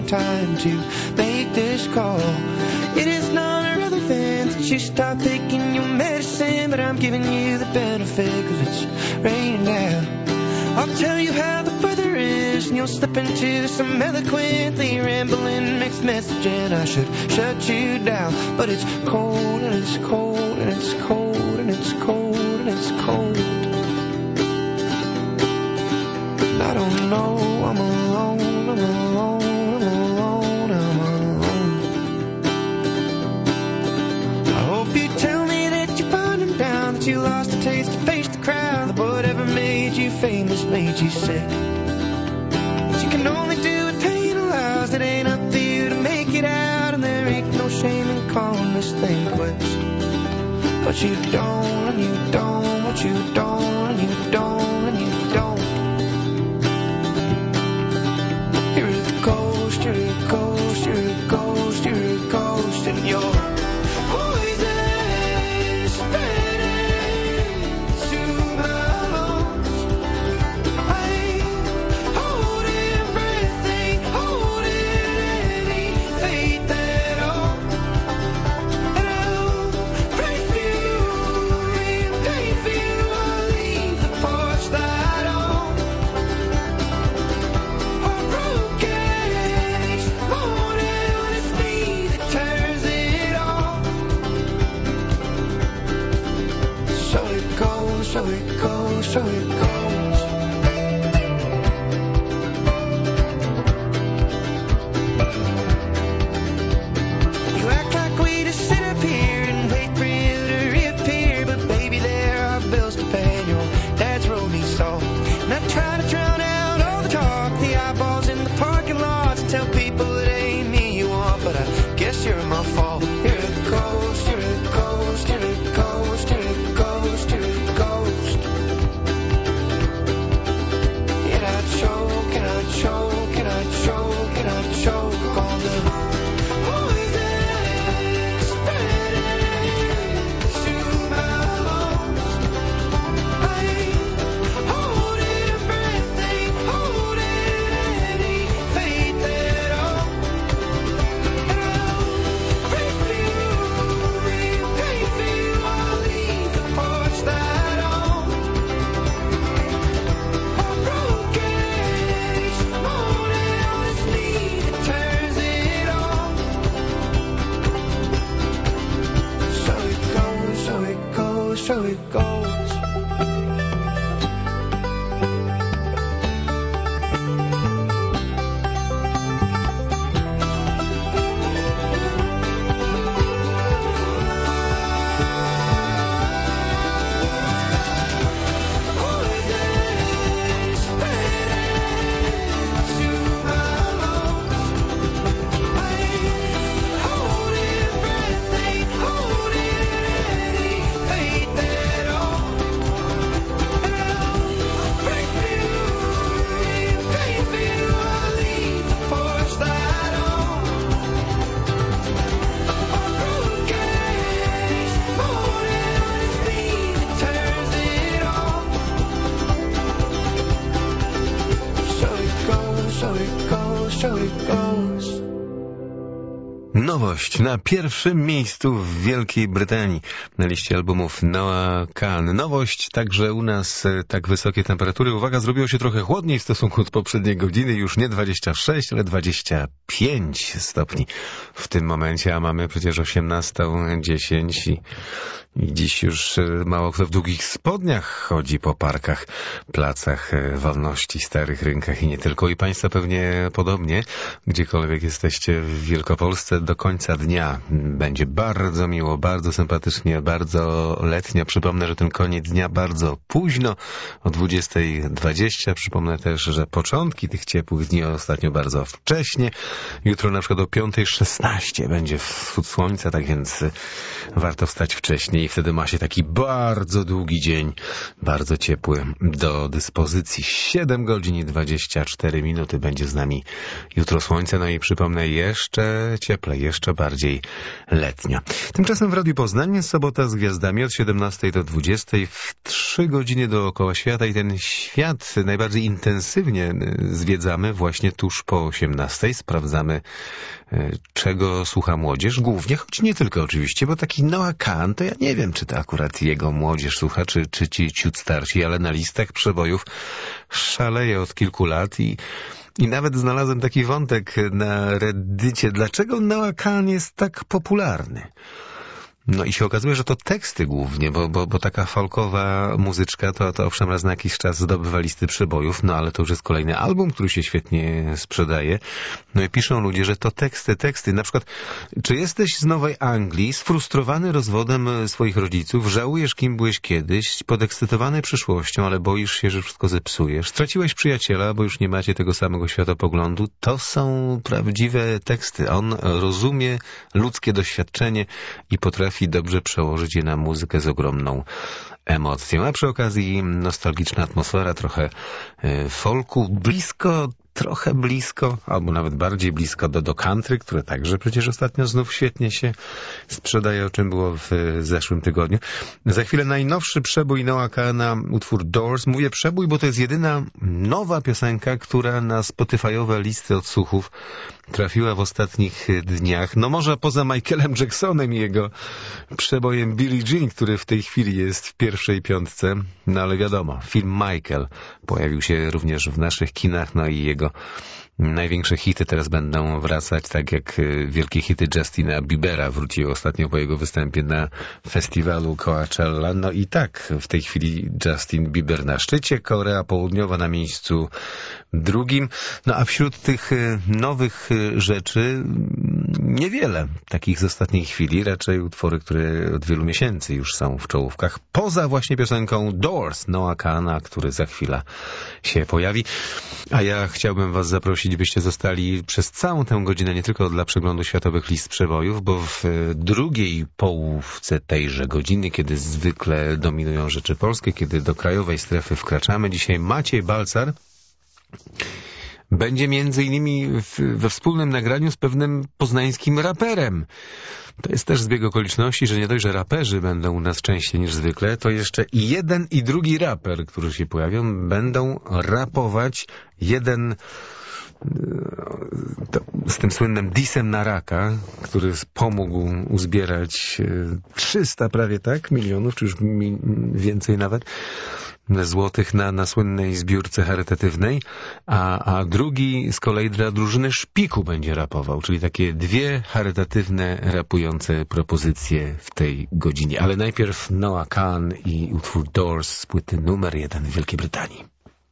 wrong time to make this call. It is none other than that you stop taking your medicine, but I'm giving you the benefit 'cause it's raining down. I'll tell you how the weather is, and you'll slip into some eloquently rambling mixed message, and I should shut you down. But it's cold, and it's cold, and it's cold, and it's cold, and it's cold. And I don't know, I'm alone, I'm alone, I'm alone, I'm alone. I hope you tell me that you burned him down, that you lost the taste to face the crowd, that whatever made you famous made you sick. But you can only do what pain allows. It ain't up to you to make it out, and there ain't no shame in calling this thing quits. But you don't, and you don't, but you don't, and you don't, and you don't. You're a ghost, you're a ghost, you're a ghost, you're a ghost, and you're poison spreading to my lungs. I ain't holding breath, ain't holding any faith at all. And I'll pray for you and pay for you. I'll leave the porch light on. Our broken each morning when it's me that turns it on. So it goes, so it goes, so it goes. You act like we just sit up here and wait for you to reappear, but baby, there are bills to pay and your dad's road needs salt. And I try to drown out all the talk, the eyeballs in the parking lots, and tell people it ain't me you want, but I guess you're my fault. You're a ghost, you're a ghost, you're a ghost, you're a ghost, you're a ghost. And I choke, and I choke, and I choke, and I choke on the poison spreading to my lungs. I ain't holding breath, ain't holding any faith at all. And I'll pray for you and pay for you. I'll leave the porch light on. Our broken each morning when it's me that turns it on. So it goes, so it goes, so it goes. Poison spreading to my lungs. I ain't holding breath, ain't holding any faith at all. And I'll pray for you and pay for you. I'll leave the porch light on. Our broken each morning when it's me that turns it on. So it goes, so it goes, so it goes. Nowość na pierwszym miejscu w Wielkiej Brytanii na liście albumów Noah Kahan. Nowość także u nas tak wysokie temperatury. Uwaga, zrobiło się trochę chłodniej w stosunku do poprzedniej godziny. Już nie 26, ale 25 stopni w tym momencie, a mamy przecież 18:10 i dziś już mało kto w długich spodniach chodzi po parkach, placach wolności, starych rynkach i nie tylko. I Państwo pewnie podobnie, gdziekolwiek jesteście w Wielkopolsce, do końca dnia będzie bardzo miło, bardzo sympatycznie, bardzo letnio. Przypomnę, że ten koniec dnia bardzo późno, o 20:20. Przypomnę też, że początki tych ciepłych dni ostatnio bardzo wcześnie. Jutro na przykład o 5:16 będzie wschód słońca, tak więc warto wstać wcześniej i wtedy ma się taki bardzo długi dzień, bardzo ciepły do dyspozycji. 7 godzin i 24 minuty będzie z nami jutro słońce, no i przypomnę jeszcze cieplej. ale jeszcze bardziej letnia. Tymczasem w Radiu Poznań sobota z gwiazdami od 17 do 20 w 3 godziny dookoła świata i ten świat najbardziej intensywnie zwiedzamy właśnie tuż po 18. Sprawdzamy, czego słucha młodzież, głównie, choć nie tylko oczywiście, bo taki Noah Kahan, to ja nie wiem, czy to akurat jego młodzież słucha, czy ci ciut starsi, ale na listach przebojów szaleje od kilku lat i nawet znalazłem taki wątek na Reddicie, dlaczego Noah Kahan jest tak popularny. No i się okazuje, że to teksty głównie, bo taka folkowa muzyczka to owszem raz na jakiś czas zdobywa listy przebojów, no ale to już jest kolejny album, który się świetnie sprzedaje. No i piszą ludzie, że to teksty. Na przykład, czy jesteś z Nowej Anglii, sfrustrowany rozwodem swoich rodziców, żałujesz kim byłeś kiedyś, podekscytowany przyszłością, ale boisz się, że wszystko zepsujesz, straciłeś przyjaciela, bo już nie macie tego samego światopoglądu, to są prawdziwe teksty. On rozumie ludzkie doświadczenie i potrafi dobrze przełożyć je na muzykę z ogromną emocją. A przy okazji nostalgiczna atmosfera, trochę folku, trochę blisko, albo nawet bardziej blisko do country, które także przecież ostatnio znów świetnie się sprzedaje, o czym było w zeszłym tygodniu. Za chwilę najnowszy przebój Noah Kahana, utwór Doors. Mówię przebój, bo to jest jedyna nowa piosenka, która na Spotify'owe listy odsłuchów trafiła w ostatnich dniach. No może poza Michaelem Jacksonem i jego przebojem Billie Jean, który w tej chwili jest w pierwszej 5, no ale wiadomo, film Michael pojawił się również w naszych kinach, no i jego największe hity teraz będą wracać, tak jak wielkie hity Justina Biebera wróciły ostatnio po jego występie na festiwalu Coachella. No i tak, w tej chwili Justin Bieber na szczycie, Korea Południowa na miejscu drugim. No a wśród tych nowych rzeczy niewiele takich z ostatniej chwili, raczej utwory, które od wielu miesięcy już są w czołówkach, poza właśnie piosenką Doors Noah Kahana, który za chwilę się pojawi. A ja chciałbym was zaprosić, byście zostali przez całą tę godzinę nie tylko dla przeglądu światowych list przebojów, bo w drugiej połówce tejże godziny, kiedy zwykle dominują rzeczy polskie, kiedy do krajowej strefy wkraczamy, dzisiaj Maciej Balcar będzie między innymi we wspólnym nagraniu z pewnym poznańskim raperem. To jest też zbieg okoliczności, że nie dość, że raperzy będą u nas częściej niż zwykle, to jeszcze i jeden i drugi raper, którzy się pojawią, będą rapować. Jeden z tym słynnym disem na raka, który pomógł uzbierać 300 prawie milionów, czy już więcej nawet, złotych na słynnej zbiórce charytatywnej, a drugi z kolei dla drużyny Szpiku będzie rapował, czyli takie dwie charytatywne, rapujące propozycje w tej godzinie. Ale najpierw Noah Kahan i utwór Doors z płyty numer 1 w Wielkiej Brytanii.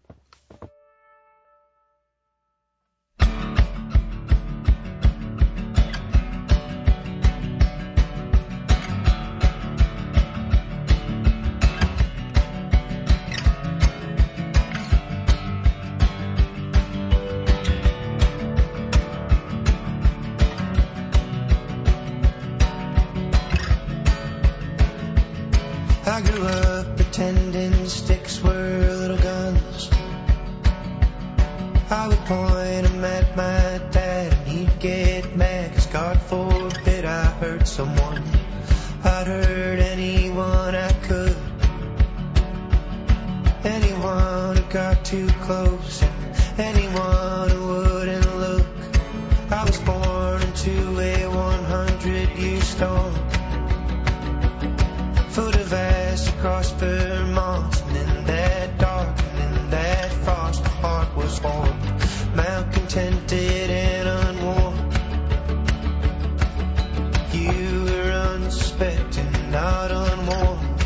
I grew up pretending sticks were little guns. I would point them at my dad and he'd get mad, 'cause God forbid I hurt someone. I'd hurt anyone I could, anyone who got too close, and anyone who wouldn't look. I was born into a 100-year storm, foot of ass across Vermont, and in that dark and in that frost, my heart was born, malcontented and unwarned. You were unsuspecting, not unwarned,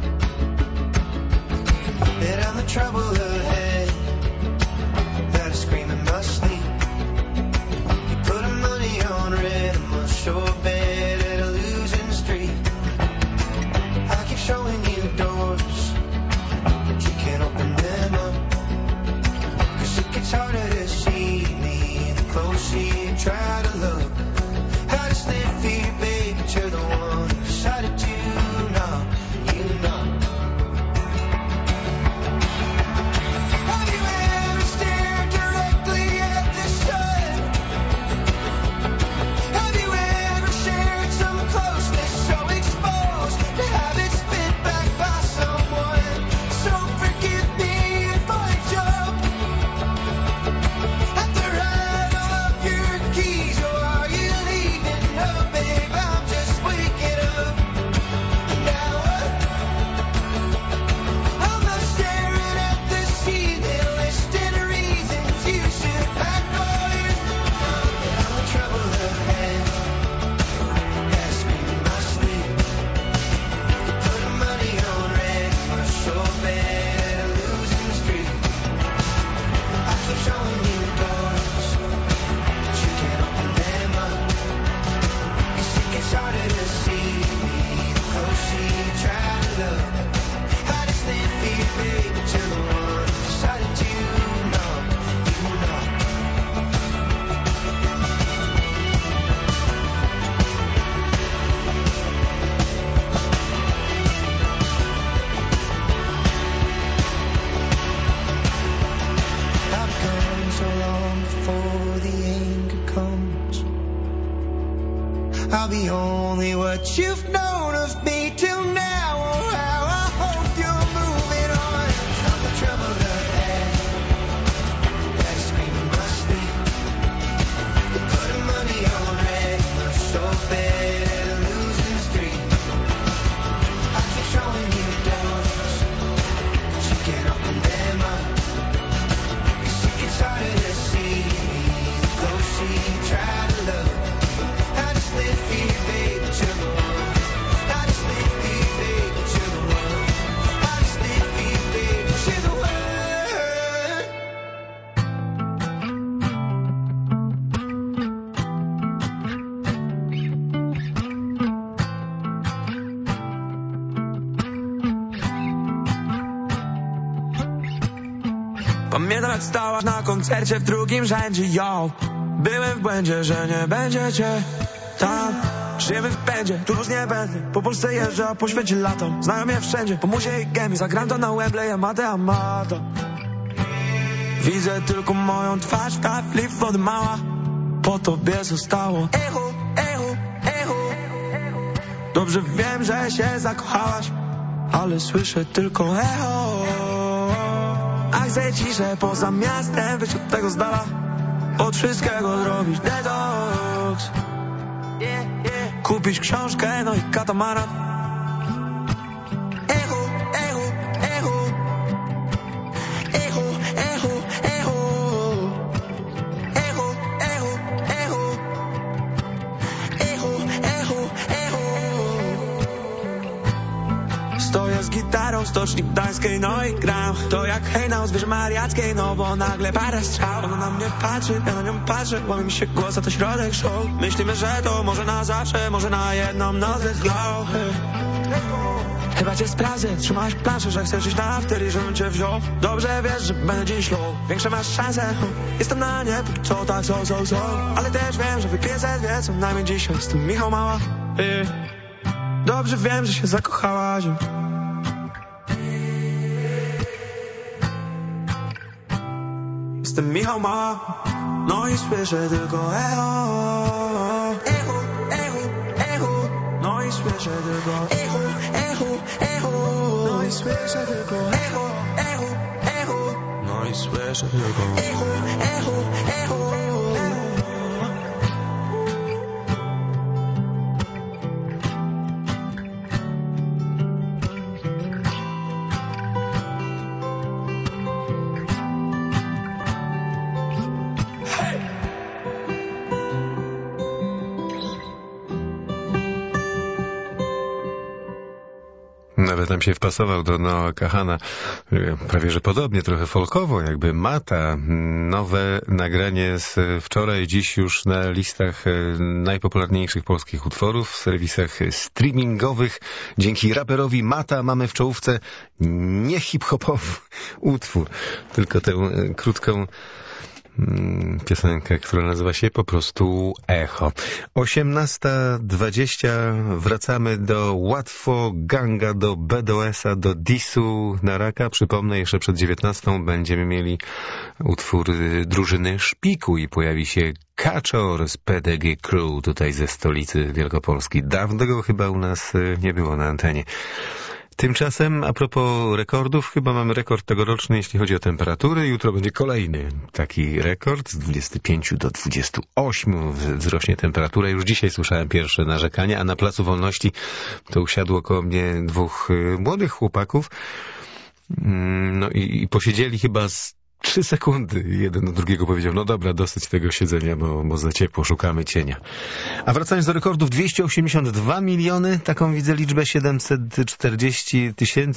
and I'm the trouble ahead that I scream in my sleep. You put money on red, I must sure bet at a losing streak. I keep showing you doors, but you can't open them up, 'cause it gets harder to see me the closer you try to look. I just live for you, baby, but you're the one who decided to knock, you know. Have you ever stared directly at the sun? Have you I'll be only what you've known of me till now. Oh, how I hope you're moving on. Stop the trouble ahead. That screaming musty. Putting money on red. I'm so bad at losing street. I keep showing you doors, but you can't open them up. 'Cause it gets harder to see the closer you try to look. I just live for you, babe, but you're the one. I just live for you, babe, but you're the one. I just live for you, babe, but you're the one. Pamiętam jak stałaś na koncercie w drugim rzędzie, yo. Byłem w błędzie, że nie będziecie tam. Żyjemy w pędzie, tu już nie będę. Po Polsce jeżdżę, a po świecie latam. Znają mnie wszędzie, po muzie i gemi. Zagram to na Wembley, Amata. Widzę tylko moją twarz w kafli wody mała. Po tobie zostało echo, echo, echo. Dobrze wiem, że się zakochałaś, ale słyszę tylko echo. A chcę ciszę poza miastem, wyjść od tego z dala. Od wszystkiego zrobić detoks. Kupić książkę, no i katamaran. Echo, echo, echo. Echo, echo, echo. Echo, echo, echo. Echo, echo, echo. Stoję z gitarą w Stoczni Gdańskiej, no i gram. To jak hejna o zwierzę mariackiej, no bo nagle parę strzał. Ona na mnie patrzy, ja na nią patrzę. Łamie mi się głos, a to środek show. Myślimy, że to może na zawsze, może na jedną noc. Let's go. Chyba cię sprawdzę, trzymasz planszę, że chcesz iść na after i żebym cię wziął. Dobrze wiesz, że będzie ślub, większe masz szanse. Jestem na nie, póki co tak so. Ale też wiem, że wypiję ze dwie, co najmniej dzisiaj. Jestem Michał Mała. Dobrze wiem, że się zakochałaś. Jestem Michał Mała, no i słyszę tylko echo. Echo, echo, echo. No i słyszę tylko echo, echo, echo. No i słyszę tylko echo, echo, echo. No i słyszę tylko echo, echo, echo. Nawet nam się wpasował do Noah Kahana, prawie że podobnie, trochę folkowo, jakby Mata. Nowe nagranie z wczoraj, dziś już na listach najpopularniejszych polskich utworów, w serwisach streamingowych. Dzięki raperowi Mata mamy w czołówce nie hip-hopowy utwór, tylko tę krótką piosenkę, która nazywa się po prostu Echo. 18:20, wracamy do Łatwo Ganga, do BDS-a, do Disu na Raka. Przypomnę, jeszcze przed 19 będziemy mieli utwór drużyny Szpiku i pojawi się Kaczor z PDG Crew tutaj ze stolicy Wielkopolski. Dawno go chyba u nas nie było na antenie. Tymczasem, a propos rekordów, chyba mamy rekord tegoroczny, jeśli chodzi o temperatury. Jutro będzie kolejny taki rekord. Z 25 do 28 wzrośnie temperatura. Już dzisiaj słyszałem pierwsze narzekania, a na Placu Wolności to usiadło koło mnie dwóch młodych chłopaków. No i posiedzieli chyba 3 sekundy. Jeden do drugiego powiedział, no dobra, dosyć tego siedzenia, bo za ciepło, szukamy cienia. A wracając do rekordów, 282 miliony, taką widzę liczbę, 740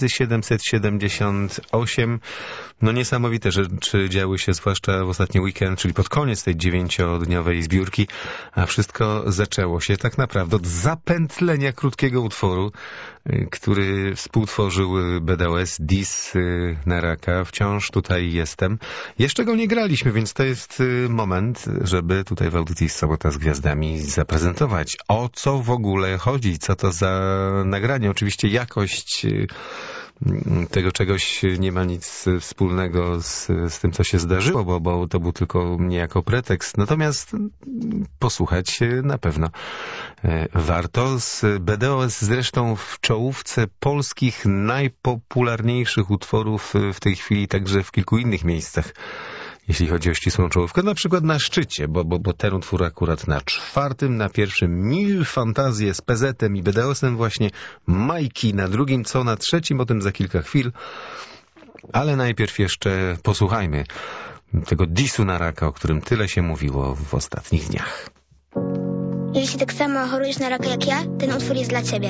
778. No niesamowite rzeczy działy się, zwłaszcza w ostatni weekend, czyli pod koniec tej 9-dniowej zbiórki, a wszystko zaczęło się tak naprawdę od zapętlenia krótkiego utworu, który współtworzył BDS, Dis na Raka. Wciąż tutaj jestem. Jeszcze go nie graliśmy, więc to jest moment, żeby tutaj w audycji Sobota z Gwiazdami zaprezentować, o co w ogóle chodzi, co to za nagranie. Oczywiście jakość tego czegoś nie ma nic wspólnego z tym, co się zdarzyło, bo to był tylko niejako pretekst. Natomiast posłuchać na pewno warto. Z BDOS zresztą w czołówce polskich najpopularniejszych utworów w tej chwili, także w kilku innych miejscach, jeśli chodzi o ścisłą czołówkę, na przykład na szczycie, bo ten utwór akurat na 4., na 1. Mil Fantazje z PZ-em i BDOS-em właśnie, Majki na 2., co na 3., o tym za kilka chwil. Ale najpierw jeszcze posłuchajmy tego disu na raka, o którym tyle się mówiło w ostatnich dniach. Jeśli tak samo chorujesz na raka jak ja, ten utwór jest dla ciebie.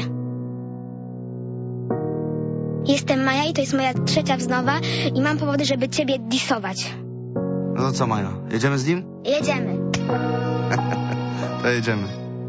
Jestem Maja i to jest moja 3. wznowa i mam powody, żeby ciebie disować. No co, Maja, jedziemy z nim? Jedziemy. To jedziemy.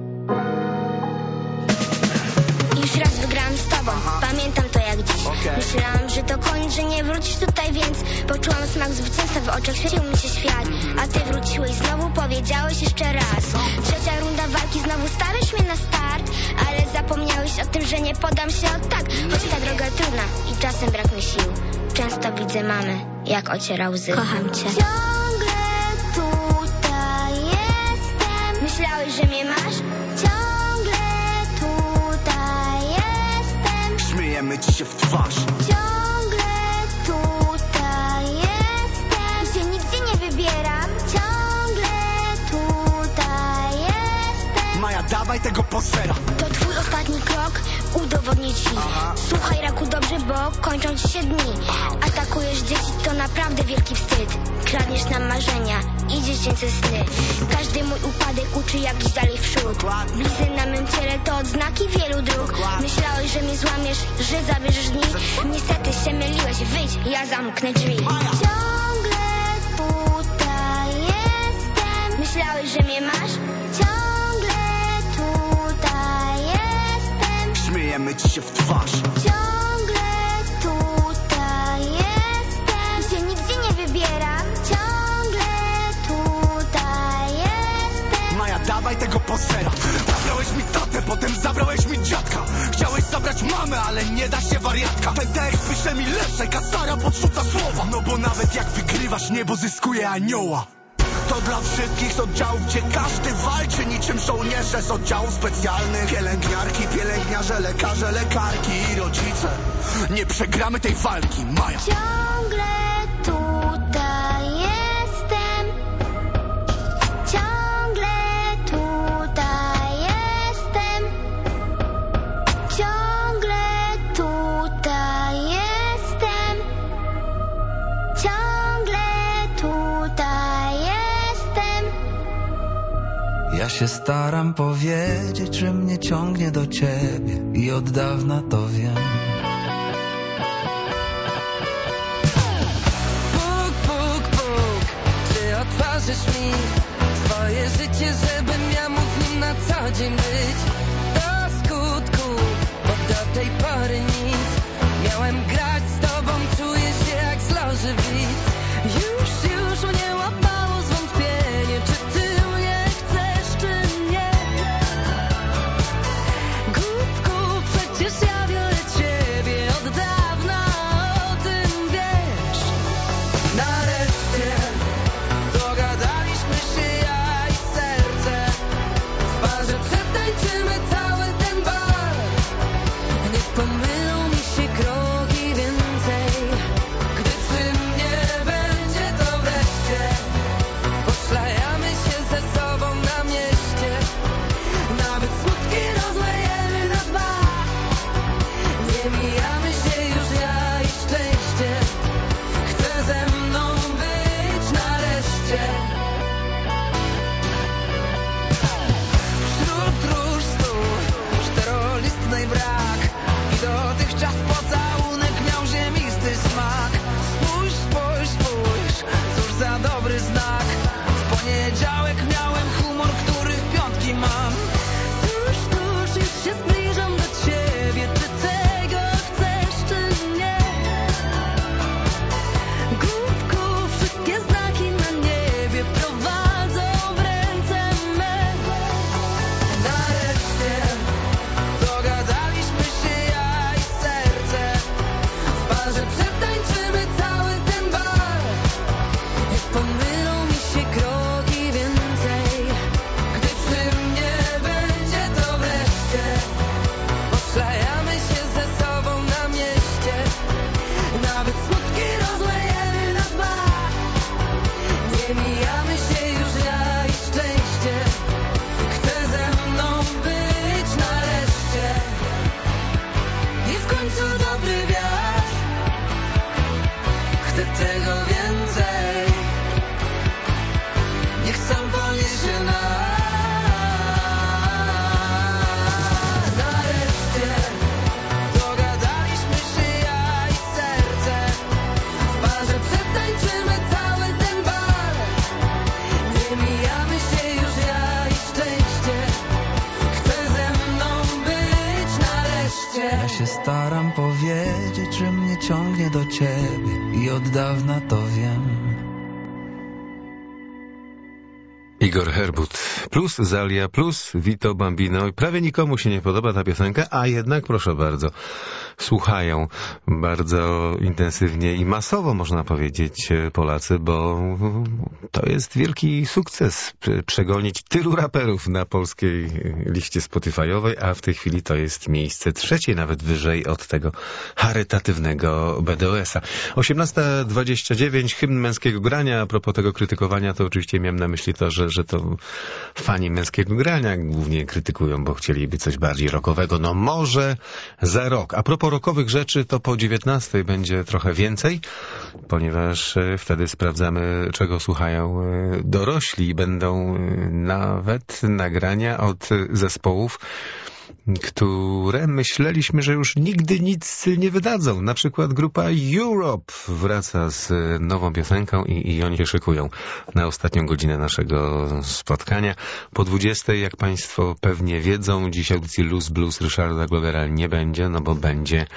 Już raz wygrałam z tobą, pamiętam to jak dziś. Myślałam, że to koniec, że nie wrócisz tutaj, więc poczułam smak zwycięstwa w oczach, świecił mi się świat. A ty wróciłeś znowu, powiedziałeś jeszcze raz. 3. runda walki, znowu stawiasz mnie na start, ale zapomniałeś o tym, że nie podam się od tak. Choć ta droga trudna i czasem brak mi sił. Często widzę mamy, jak ociera łzy. Kocham cię. Ciągle tutaj jestem. Myślałeś, że mnie masz? Ciągle tutaj jestem. Śmiejemy ci się w twarz. Ciągle tutaj jestem. Się nigdzie nie wybieram. Ciągle tutaj jestem. Maja, dawaj tego posera. To twój ostatni krok, udowodnię ci. Słuchaj, raku, dobrze, bo kończą ci się dni. Atakujesz dzieci, to naprawdę wielki wstyd. Kradniesz nam marzenia i dziecięce sny. Każdy mój upadek uczy jak iść dalej w przód. Blizny na mym ciele to odznaki wielu dróg. Myślałeś, że mnie złamiesz, że zabierzesz dni. Niestety się myliłeś, wyjdź, ja zamknę drzwi. Ciągle tutaj jestem. Myślałeś, że mnie masz? Ciągle tutaj jestem. Śmiejemy ci się w twarz. Ciągle tutaj jestem. Się nigdzie nie wybieram. Ciągle tutaj jestem. Maja, dawaj tego posera. Zabrałeś mi tatę, potem zabrałeś mi dziadka. Chciałeś zabrać mamę, ale nie da się, wariatka. Ten tekst pisze mi lepsze, Kasara podrzuca słowa. No bo nawet jak wygrywasz, niebo zyskuje anioła. To dla wszystkich z oddziałów, gdzie każdy walczy niczym żołnierze z oddziałów specjalnych. Pielęgniarki, pielęgniarze, lekarze, lekarki i rodzice. Nie przegramy tej walki, Maja. Ciągle tutaj jestem. Ciągle tutaj jestem. Ciągle tutaj jestem. Ciągle tutaj jestem. Ja się staram powiedzieć, że mnie ciągnie do ciebie i od dawna to wiem. Puk, puk, puk, czy otworzysz mi swoje życie, żebym ja mógł w nim na co dzień być? Do skutku, bo do tej pory nic. Miałem grać z tobą, czuję się jak z loży widz. Już mnie łapało zwątpienie, czy ty mnie chcesz, czy nie. Głupku, przecież ja biorę ciebie od dawna, o tym wiesz. Nareszcie dogadaliśmy się, ja i serce. W parze przetańczymy cały ten bar. Niech pomylą mi się kroki więcej, gdy przy mnie będzie to wreszcie. staram powiedzieć, że mnie ciągnie do ciebie i od dawna to wiem. Igor Herbut plus Zalia plus Vito Bambino. Prawie nikomu się nie podoba ta piosenka, a jednak proszę bardzo, słuchają bardzo intensywnie i masowo, można powiedzieć, Polacy, bo to jest wielki sukces przegonić tylu raperów na polskiej liście Spotify'owej, a w tej chwili to jest miejsce trzecie, nawet wyżej od tego charytatywnego BDOS-a. 18:29, hymn męskiego grania. A propos tego krytykowania, to oczywiście miałem na myśli to, że to fani męskiego grania głównie krytykują, bo chcieliby coś bardziej rockowego. No może za rok. A propos rockowych rzeczy, to po 19:00 będzie trochę więcej, ponieważ wtedy sprawdzamy, czego słuchają dorośli. Będą nawet nagrania od zespołów, które myśleliśmy, że już nigdy nic nie wydadzą. Na przykład grupa Europe wraca z nową piosenką i oni się szykują na ostatnią godzinę naszego spotkania. Po 20:00, jak Państwo pewnie wiedzą, dziś audycji Luz Blues Ryszarda Glogera nie będzie, no bo będzie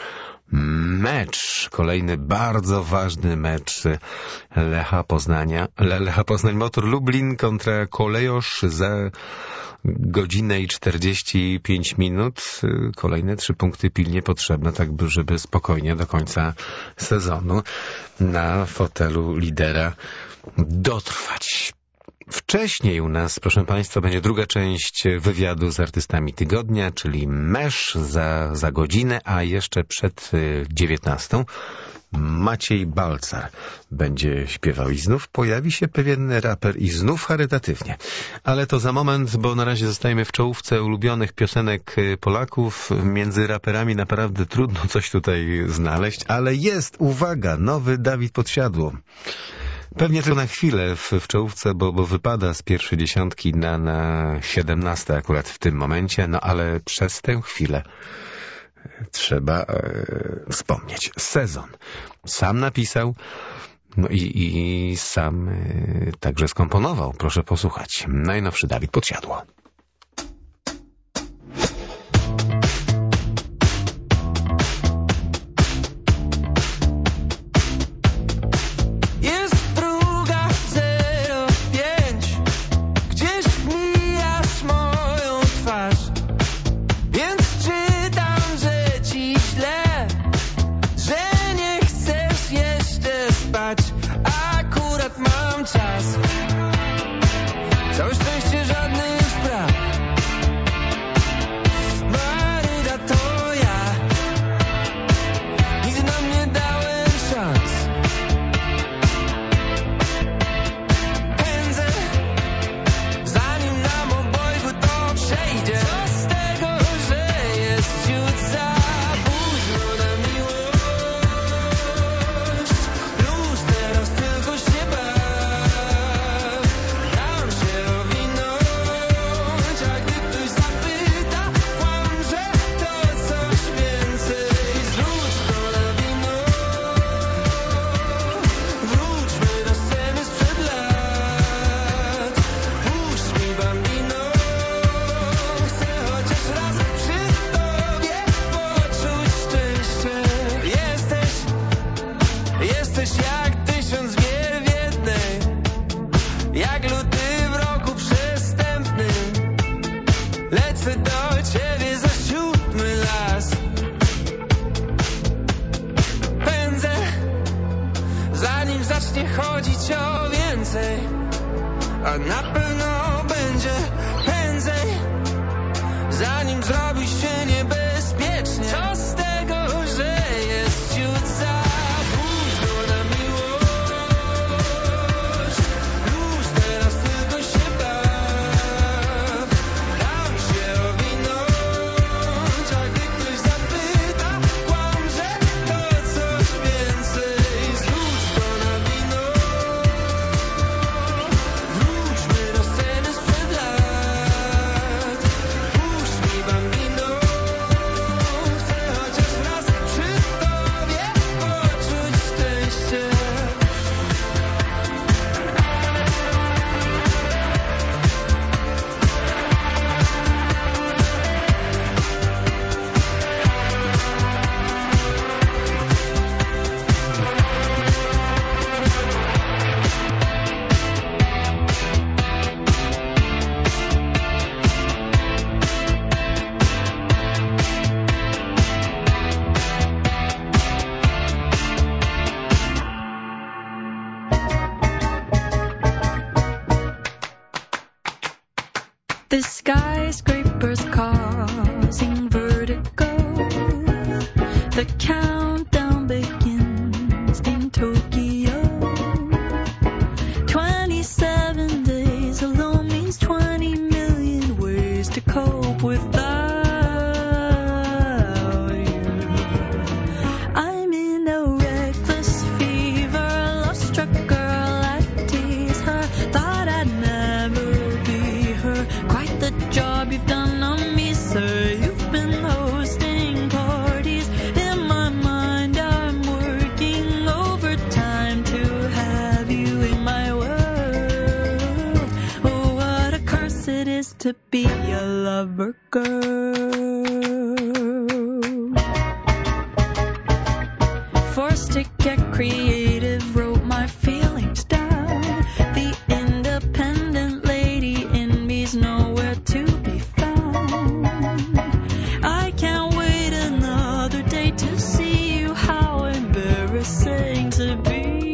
mecz, kolejny bardzo ważny mecz Lecha Poznań Motor Lublin kontra Kolejosz za godzinę i 45 minut. Kolejne 3 punkty pilnie potrzebne, tak żeby spokojnie do końca sezonu na fotelu lidera dotrwać. Wcześniej u nas, proszę Państwa, będzie druga część wywiadu z artystami tygodnia, czyli Mesz za godzinę, a jeszcze przed 19:00 Maciej Balcar będzie śpiewał i znów pojawi się pewien raper i znów charytatywnie. Ale to za moment, bo na razie zostajemy w czołówce ulubionych piosenek Polaków. Między raperami naprawdę trudno coś tutaj znaleźć, ale jest, uwaga, nowy Dawid Podsiadło. Pewnie tylko na chwilę w czołówce, bo wypada z pierwszej dziesiątki na 17 akurat w tym momencie, no ale przez tę chwilę trzeba wspomnieć. Sezon. Sam napisał, no i sam także skomponował. Proszę posłuchać. Najnowszy Dawid Podsiadło. Całe szczęście żadnych spraw. Maryda to ja. Nigdy nam nie dałem szans. Pędzę, zanim nam obojgu to przejdzie. Co z tego, że jest ciut za późno na miłość. Luz teraz tylko się baw. Dam się owinąć, a gdy ktoś zapyta, kłam, że to coś więcej. Zrzuć to na wino. Wróćmy do sceny sprzed lat. Puść mi bambino. Chcę chociaż raz przy tobie poczuć szczęście. Jesteś jak 1000 gier w jednej. Jak luty w roku przestępnym. Lecę do ciebie za 7. las. Pędzę, zanim zacznie chodzić o więcej. A na pewno będzie prędzej, zanim zrobi się niebezpiecznie. Co z tego, że jest ciut za późno na miłość. Luz teraz tylko się baw. Dam się owinąć, skyscrapers causing vertigo. The countdown begins in Tokyo. 27 days alone means 20 million ways to cope without you. I'm in a reckless fever, love-struck girl, I tease her. Thought I'd never be her. Quite the job you've done on me, sir. You've been hosting parties. In my mind I'm working overtime to have you in my world. Oh, what a curse it is to be a lover girl. Forced to get creative, wrote my feelings down. The independent lady in me's nowhere to be found. I can't wait another day to see you. How embarrassing to be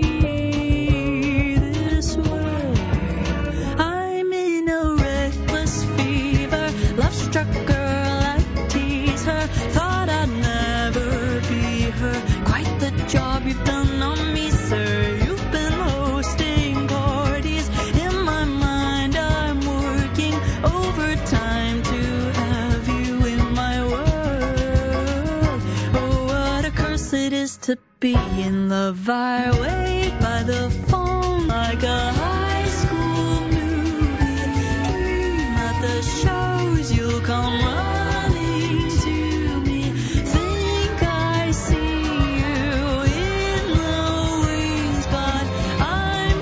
this way. I'm in a reckless fever, love-struck girl, I tease her. Thought I'd never be her. Quite the job you've done on me, sir. You've been hosting parties. In my mind I'm working overtime to have you in my world. Oh, what a curse it is to be in love. I wait by the phone like a high school movie. Dream at the shows you'll come running to me. Think I see you in the wings, but I'm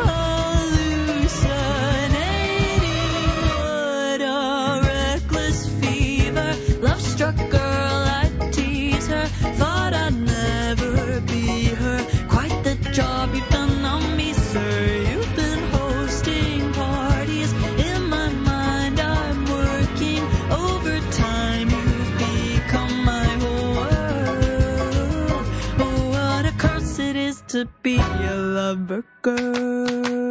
hallucinating. What a reckless fever, love-struck girl, I tease her. Thought I'd never be her. Quite the job you've done on me, sir. You've been hosting parties. In my mind I'm working overtime. You've become my whole world. Oh, what a curse it is to be a lover girl.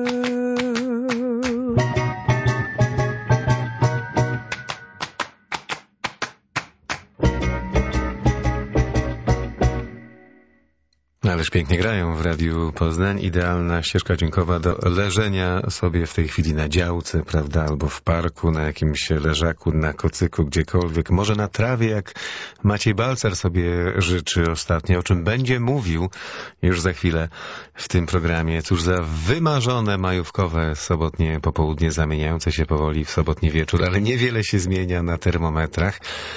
Ależ pięknie grają w Radiu Poznań. Idealna ścieżka dźwiękowa do leżenia sobie w tej chwili na działce, prawda, albo w parku, na jakimś leżaku, na kocyku, gdziekolwiek. Może na trawie, jak Maciej Balcer sobie życzy ostatnio, o czym będzie mówił już za chwilę w tym programie. Cóż za wymarzone majówkowe sobotnie popołudnie, zamieniające się powoli w sobotni wieczór, ale niewiele się zmienia na termometrach,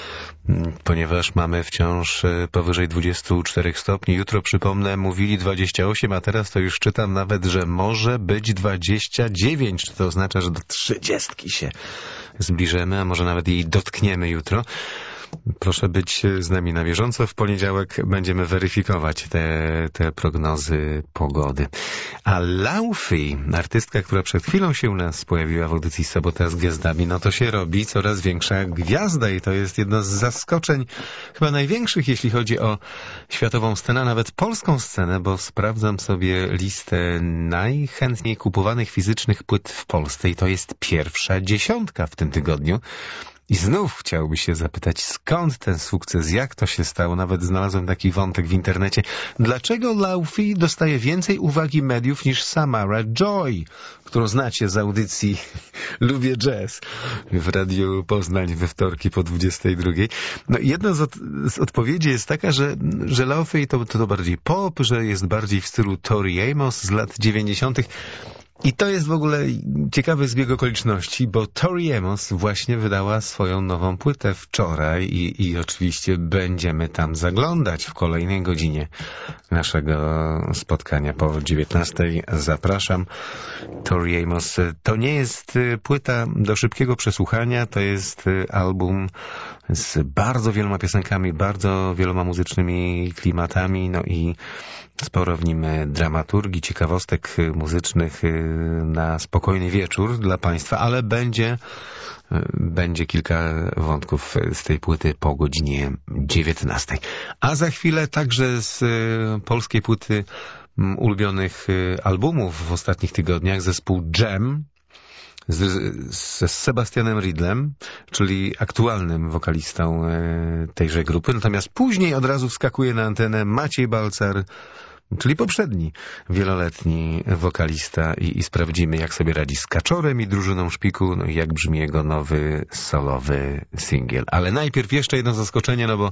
ponieważ mamy wciąż powyżej 24 stopni. Jutro, przypomnę, mówili 28, a teraz to już czytam nawet, że może być 29. Czy to oznacza, że do 30 się zbliżymy, a może nawet jej dotkniemy jutro? Proszę być z nami na bieżąco. W poniedziałek będziemy weryfikować te prognozy pogody. A Laufey, artystka, która przed chwilą się u nas pojawiła w audycji Sobota z Gwiazdami, no to się robi coraz większa gwiazda i to jest jedno z zaskoczeń chyba największych, jeśli chodzi o światową scenę, a nawet polską scenę, bo sprawdzam sobie listę najchętniej kupowanych fizycznych płyt w Polsce i to jest pierwsza 10 w tym tygodniu. I znów chciałby się zapytać, skąd ten sukces, jak to się stało? Nawet znalazłem taki wątek w internecie. Dlaczego Laufey dostaje więcej uwagi mediów niż Samara Joy, którą znacie z audycji Lubię Jazz w Radiu Poznań we wtorki po 22. No jedna z odpowiedzi jest taka, że Laufey to bardziej pop, że jest bardziej w stylu Tori Amos z lat 90. I to jest w ogóle ciekawy zbieg okoliczności, bo Tori Amos właśnie wydała swoją nową płytę wczoraj i oczywiście będziemy tam zaglądać w kolejnej godzinie naszego spotkania po 19. Zapraszam. Tori Amos to nie jest płyta do szybkiego przesłuchania, to jest album z bardzo wieloma piosenkami, bardzo wieloma muzycznymi klimatami, no i sporo w nim dramaturgii, ciekawostek muzycznych na spokojny wieczór dla Państwa, ale będzie kilka wątków z tej płyty po godzinie 19. A za chwilę także z polskiej płyty ulubionych albumów w ostatnich tygodniach zespół Jam z Sebastianem Riedlem, czyli aktualnym wokalistą tejże grupy. Natomiast później od razu wskakuje na antenę Maciej Balcar, czyli poprzedni wieloletni wokalista i sprawdzimy, jak sobie radzi z Kaczorem i drużyną Szpiku, no i jak brzmi jego nowy solowy singiel. Ale najpierw jeszcze jedno zaskoczenie, no bo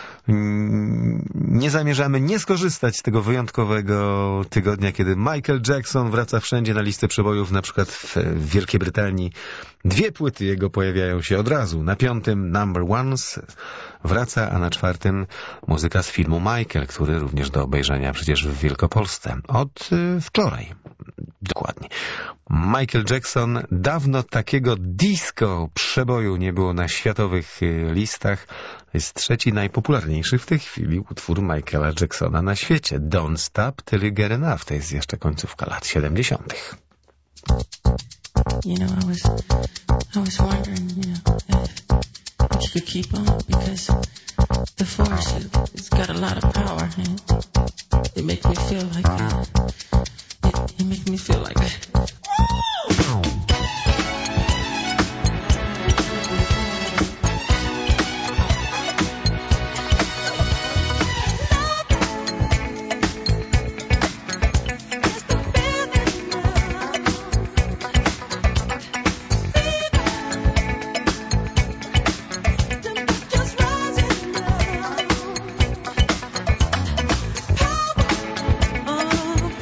nie zamierzamy nie skorzystać z tego wyjątkowego tygodnia, kiedy Michael Jackson wraca wszędzie na listę przebojów, na przykład w Wielkiej Brytanii. 2 płyty jego pojawiają się od razu. Na 5. Number Ones wraca, a na 4. muzyka z filmu Michael, który również do obejrzenia przecież w Wielkopolsce. Od wczoraj. Dokładnie. Michael Jackson, dawno takiego disco przeboju nie było na światowych listach. Jest 3. najpopularniejszy w tej chwili utwór Michaela Jacksona na świecie. Don't Stop Till You Get Enough. To jest jeszcze końcówka lat 70. You know, I was wondering, you know, if you could keep on, because the force, it's got a lot of power, and it makes me feel like, it makes me feel like, Oh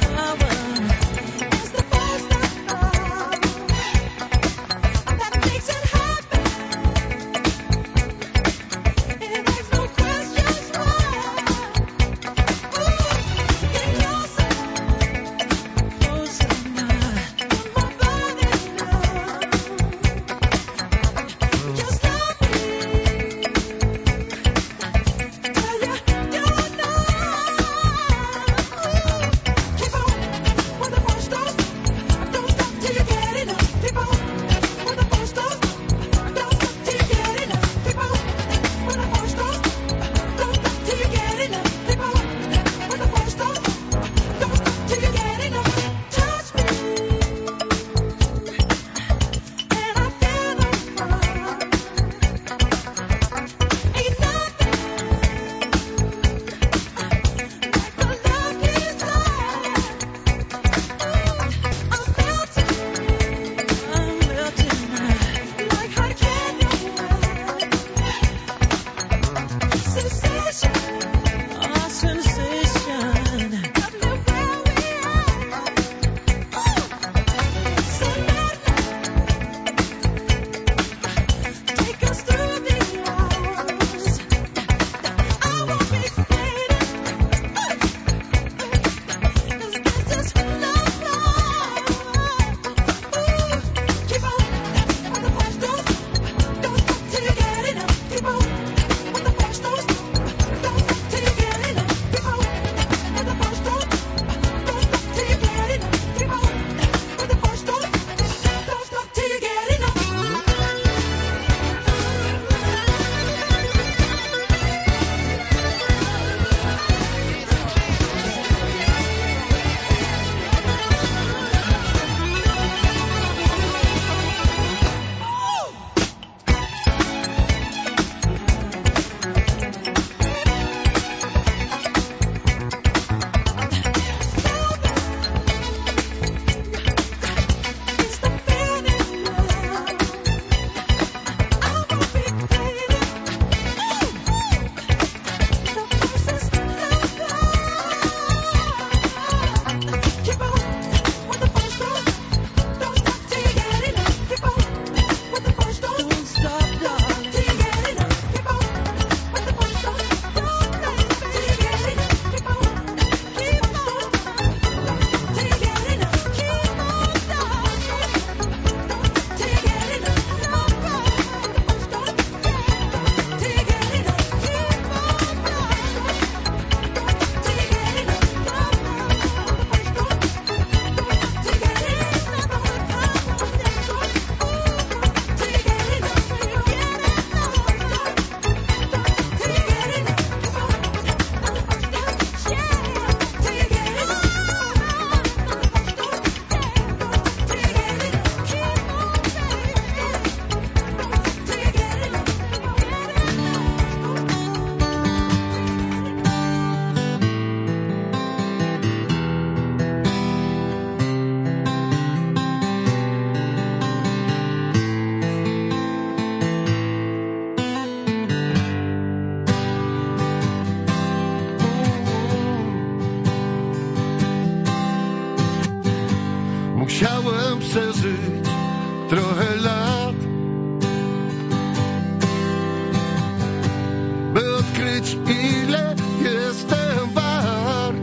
wiedzieć, ile jestem wart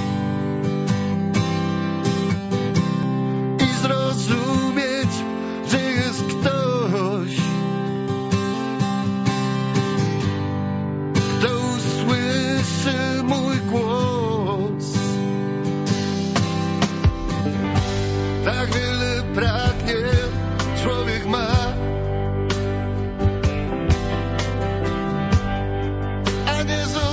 i zrozumieć, że jest ktoś, kto usłyszy mój głos. Tak wiele pragnień człowiek ma, a nie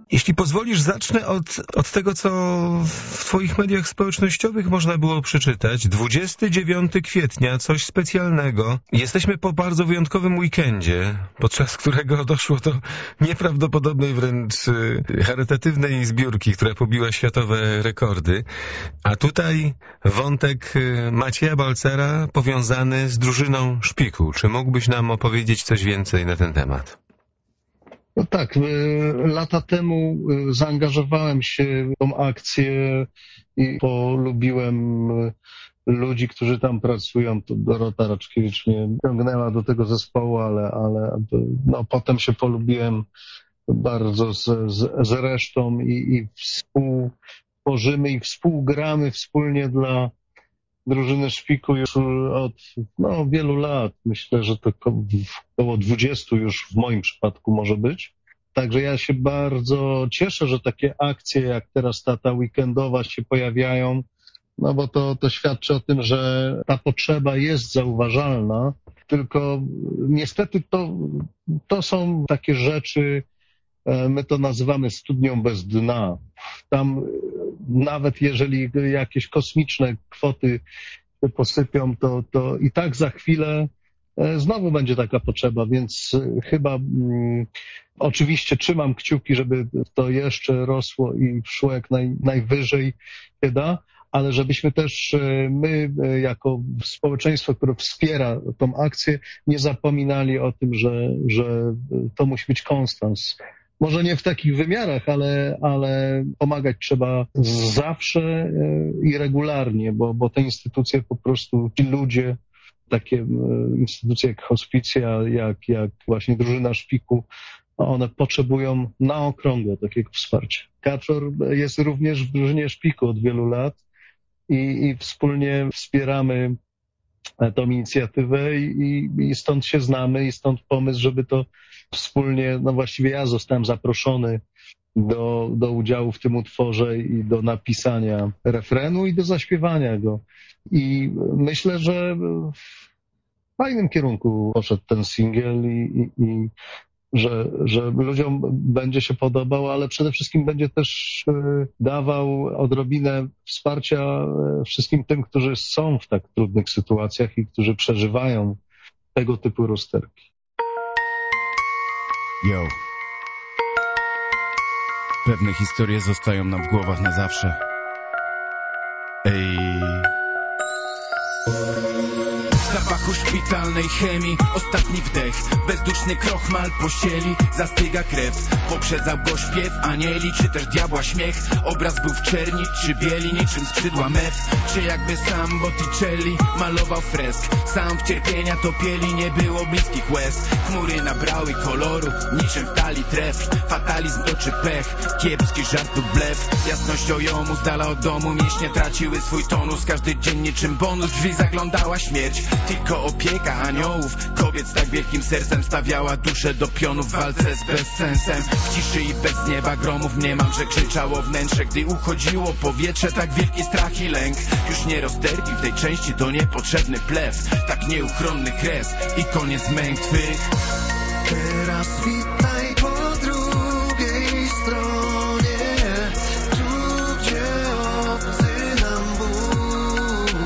Jeśli pozwolisz, zacznę od tego, co w twoich mediach społecznościowych można było przeczytać. 29 kwietnia, coś specjalnego. Jesteśmy po bardzo wyjątkowym weekendzie, podczas którego doszło do nieprawdopodobnej wręcz charytatywnej zbiórki, która pobiła światowe rekordy. A tutaj wątek Macieja Balcera powiązany z drużyną Szpiku. Czy mógłbyś nam opowiedzieć coś więcej na ten temat? No tak, lata temu zaangażowałem się w tą akcję i polubiłem ludzi, którzy tam pracują. To Dorota Raczkiewicz mnie ciągnęła do tego zespołu, ale no, potem się polubiłem bardzo z resztą i współtworzymy i współgramy wspólnie dla drużyny Szpiku już od wielu lat. Myślę, że to około 20 już w moim przypadku może być. Także ja się bardzo cieszę, że takie akcje jak teraz ta weekendowa się pojawiają, no bo to świadczy o tym, że ta potrzeba jest zauważalna, tylko niestety to są takie rzeczy, my to nazywamy studnią bez dna. Tam nawet jeżeli jakieś kosmiczne kwoty się posypią, to i tak za chwilę znowu będzie taka potrzeba, więc chyba oczywiście trzymam kciuki, żeby to jeszcze rosło i szło jak najwyżej się da, ale żebyśmy też my jako społeczeństwo, które wspiera tą akcję, nie zapominali o tym, że to musi być konstans. Może nie w takich wymiarach, ale pomagać trzeba zawsze i regularnie, bo te instytucje po prostu, ci ludzie, takie instytucje jak hospicja, jak właśnie drużyna Szpiku, one potrzebują na okrągło takiego wsparcia. Kaczor jest również w drużynie Szpiku od wielu lat i wspólnie wspieramy tą inicjatywę i stąd się znamy i stąd pomysł, żeby to wspólnie, no właściwie ja zostałem zaproszony do udziału w tym utworze i do napisania refrenu i do zaśpiewania go. I myślę, że w fajnym kierunku poszedł ten singiel i że ludziom będzie się podobał, ale przede wszystkim będzie też dawał odrobinę wsparcia wszystkim tym, którzy są w tak trudnych sytuacjach i którzy przeżywają tego typu rozterki. Yo. Pewne historie zostają nam w głowach na zawsze. Ej. W zapachu szpitalnej chemii ostatni wdech, bezduszny krochmal pościeli, zastyga krew. Poprzedzał go śpiew anieli, czy też diabła śmiech. Obraz był w czerni, czy bieli, niczym skrzydła mew. Czy jakby sam Botticelli malował fresk. Sam w cierpienia topieli, nie było bliskich łez. Chmury nabrały koloru, niczym w tali tref. Fatalizm to czy pech, kiepski żart lub blef. Jasność ojomu z dala od domu, mięśnie traciły swój tonus. Każdy dzień niczym bonus, drzwi zaglądała śmierć. Tylko opieka aniołów, kobiet z tak wielkim sercem stawiała duszę do pionu w walce z bezsensem. W ciszy i bez nieba gromów mniemam, że krzyczało wnętrze, gdy uchodziło powietrze. Tak wielki strach i lęk, już nie rozterki w tej części, to niepotrzebny plew. Tak nieuchronny kres i koniec męk twych. Teraz witaj po drugiej stronie, tu gdzie obcy nam ból.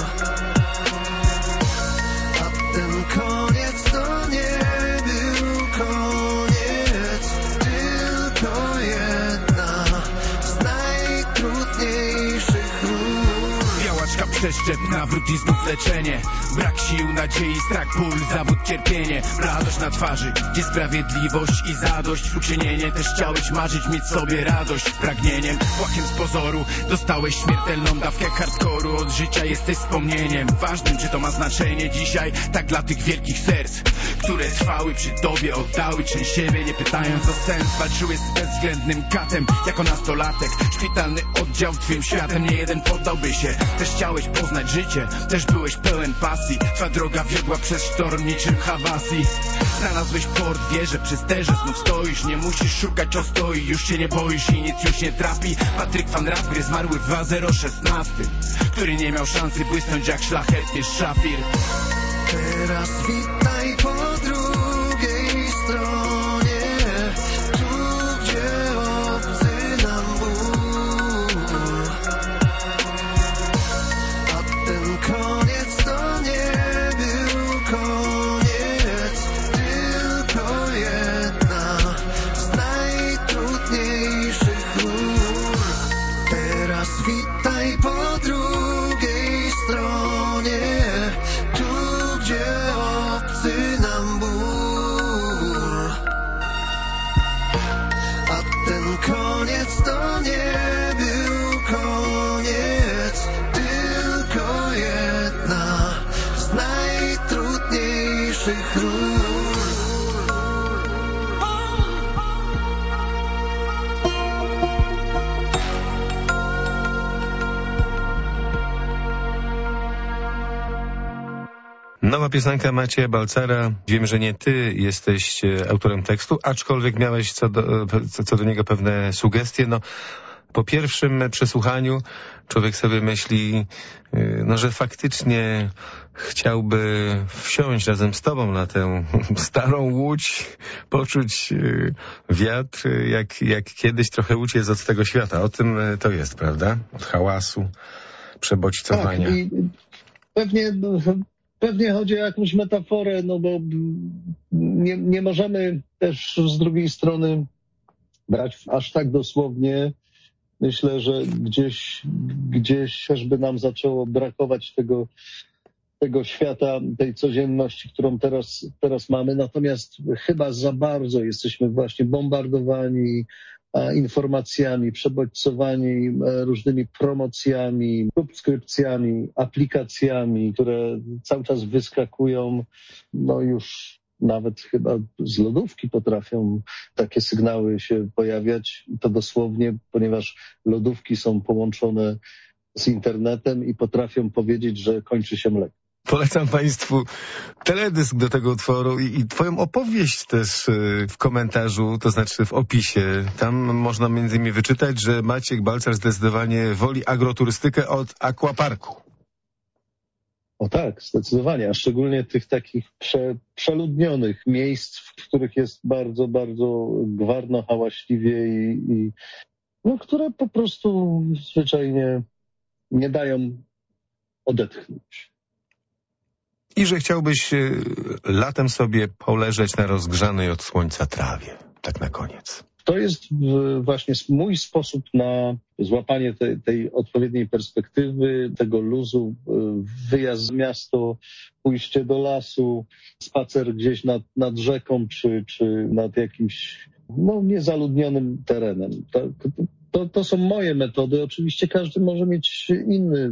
A ten koniec to nie był koniec, tylko jedna z najtrudniejszych ról. Białaczka przeszczep, nawrót i znów leczenie. Brak sił, nadziei, strach, ból, zawód, cierpienie. Radość na twarzy, gdzie sprawiedliwość i zadość. Uczynienie, też chciałeś marzyć, mieć sobie radość. Pragnieniem, błahym z pozoru, dostałeś śmiertelną dawkę hardkoru. Od życia jesteś wspomnieniem ważnym, czy to ma znaczenie dzisiaj? Tak dla tych wielkich serc, które trwały przy tobie, oddały część siebie, nie pytając o sens. Walczyły z bezwzględnym katem, jako nastolatek. Szpitalny oddział twym światem, nie jeden poddałby się. Też chciałeś poznać życie, też byłeś pełen pasji. Twa droga wiodła przez sztorm niczym Hawasi. Znalazłeś port, wieżę, przy sterze znów stoisz. Nie musisz szukać ostoi, już się nie boisz i nic już nie trapi. Patryk Van Radgry zmarły w 2016, który nie miał szansy błysnąć jak szlachetny szafir. Teraz witaj po drugiej stronie, tu gdzie Nowa piosenka Macieja Balcera. Wiem, że nie ty jesteś autorem tekstu, aczkolwiek miałeś co do niego pewne sugestie. No, po pierwszym przesłuchaniu człowiek sobie myśli, że faktycznie chciałby wsiąść razem z tobą na tę starą łódź, poczuć wiatr, jak kiedyś trochę uciec od tego świata. O tym to jest, prawda? Od hałasu, przebodźcowania. Tak, i pewnie chodzi o jakąś metaforę, no bo nie możemy też z drugiej strony brać aż tak dosłownie. Myślę, że gdzieś też by nam zaczęło brakować tego świata, tej codzienności, którą teraz mamy. Natomiast chyba za bardzo jesteśmy właśnie bombardowani informacjami, przebodźcowani różnymi promocjami, subskrypcjami, aplikacjami, które cały czas wyskakują, no już nawet chyba z lodówki potrafią takie sygnały się pojawiać. I to dosłownie, ponieważ lodówki są połączone z internetem i potrafią powiedzieć, że kończy się mleko. Polecam Państwu teledysk do tego utworu i twoją opowieść też w komentarzu, to znaczy w opisie. Tam można między innymi wyczytać, że Maciek Balcar zdecydowanie woli agroturystykę od aquaparku. O tak, zdecydowanie, a szczególnie tych takich przeludnionych miejsc, w których jest bardzo, bardzo gwarno, hałaśliwie i które po prostu zwyczajnie nie dają odetchnąć. I że chciałbyś latem sobie poleżeć na rozgrzanej od słońca trawie, tak na koniec. To jest właśnie mój sposób na złapanie tej odpowiedniej perspektywy, tego luzu, wyjazd z miasto, pójście do lasu, spacer gdzieś nad rzeką czy nad jakimś niezaludnionym terenem. To są moje metody. Oczywiście każdy może mieć inny.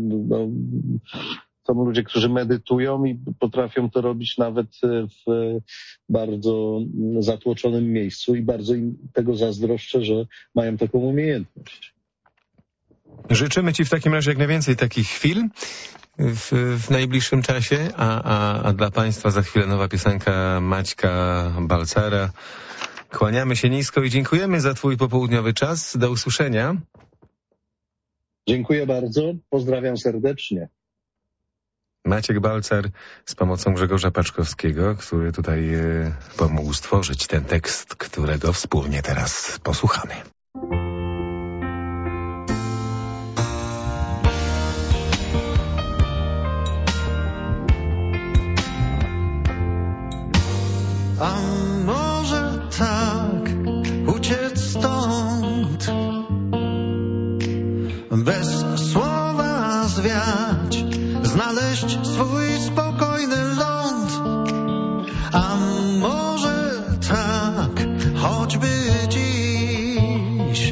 Są ludzie, którzy medytują i potrafią to robić nawet w bardzo zatłoczonym miejscu i bardzo im tego zazdroszczę, że mają taką umiejętność. Życzymy Ci w takim razie jak najwięcej takich chwil w najbliższym czasie, a dla Państwa za chwilę nowa piosenka Maćka Balcara. Kłaniamy się nisko i dziękujemy za Twój popołudniowy czas. Do usłyszenia. Dziękuję bardzo. Pozdrawiam serdecznie. Maciek Balcar z pomocą Grzegorza Paczkowskiego, który tutaj pomógł stworzyć ten tekst, którego wspólnie teraz posłuchamy. A może tak uciec stąd, bez słowa zwiać, znaleźć swój spokojny ląd. A może tak, choćby dziś,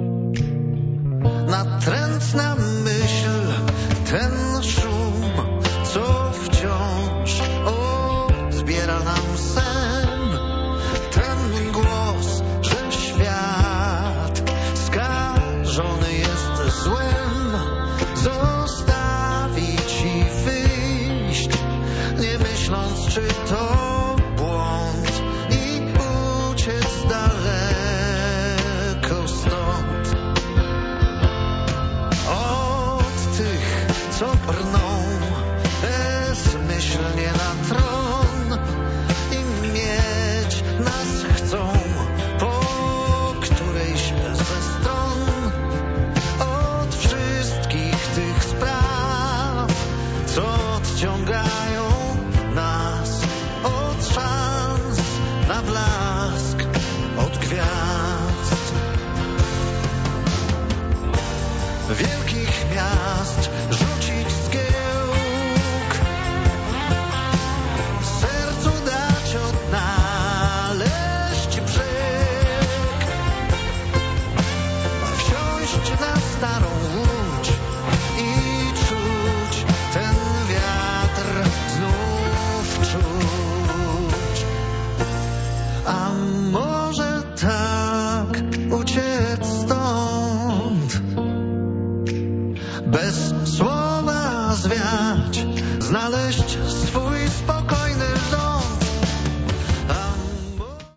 natrętna myśl, ten szum, co wciąż odbiera nam sen, ten głos, że świat skażony jest złem, zostawić i wyjść, nie myśląc, czy to błąd, i uciec daleko stąd. Od tych, co brną bezmyślnie na tron i mieć nas chcą po którejś ze stron. Od wszystkich tych spraw, co odciągają nas od szans na blask, od gwiazd. Wielkich miast rzucić zgiełk, sercu dać odnaleźć brzeg, wsiąść na starą łódź i czuć ten wiatr znów czuć. A może tak uciec stąd, bez słowa zwiać, znaleźć swój spokój.